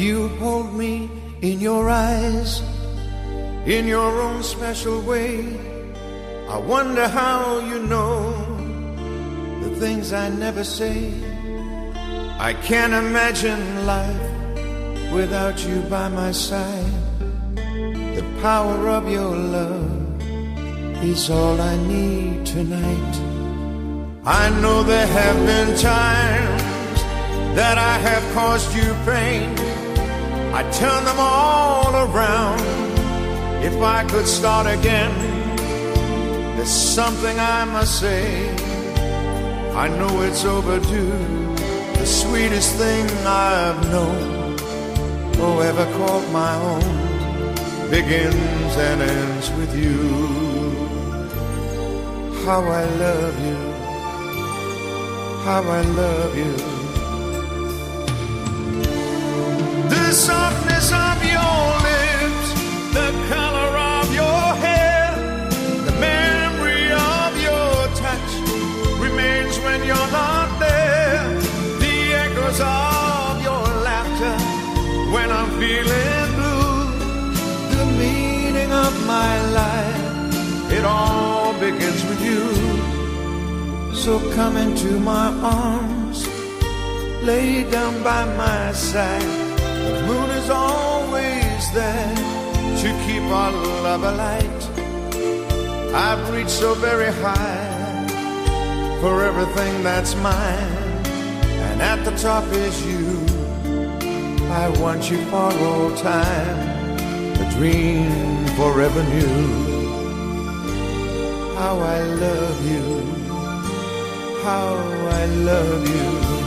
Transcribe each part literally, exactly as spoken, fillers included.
You hold me in your eyes, in your own special way. I wonder how you know the things I never say. I can't imagine life without you by my side. The power of your love is all I need tonight. I know there have been times that I have caused you pain. I turn them all around. If I could start again, there's something I must say. I know it's overdue. The sweetest thing I've known or ever called my own begins and ends with you. How I love you, how I love you. The softness of your lips, the color of your hair, the memory of your touch remains when you're not there. The echoes of your laughter when I'm feeling blue. The meaning of my life, it all begins with you. So come into my arms, lay down by my side. The moon is always there to keep our love alight. I've reached so very high for everything that's mine, and at the top is you. I want you for all time, a dream forever new. How I love you, how I love you.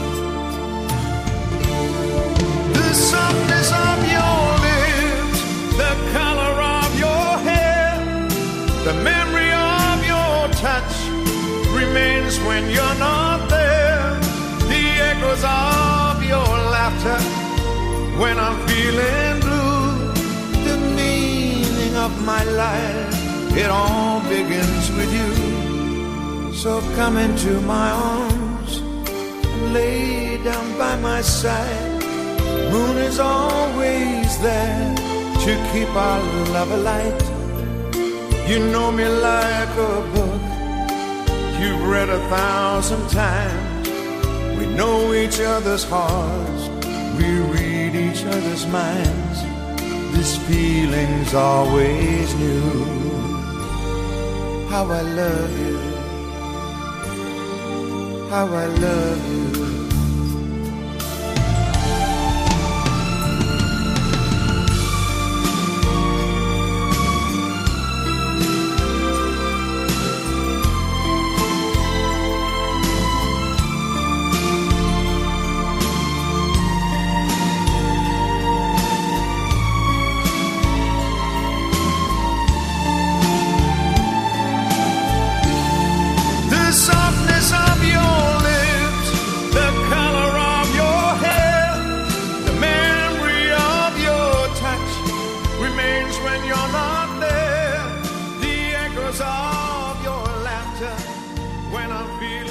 The softness of your lips, the color of your hair, the memory of your touch remains when you're not there. The echoes of your laughter when I'm feeling blue. The meaning of my life, it all begins with you. So come into my arms and lay down by my side. Moon is always there to keep our love alight. You know me like a book you've read a thousand times. We know each other's hearts, we read each other's minds. This feeling's always new. How I love you, how I love you. Softness of your lips, the color of your hair, the memory of your touch remains when you're not there. The echoes of your laughter when I'm feeling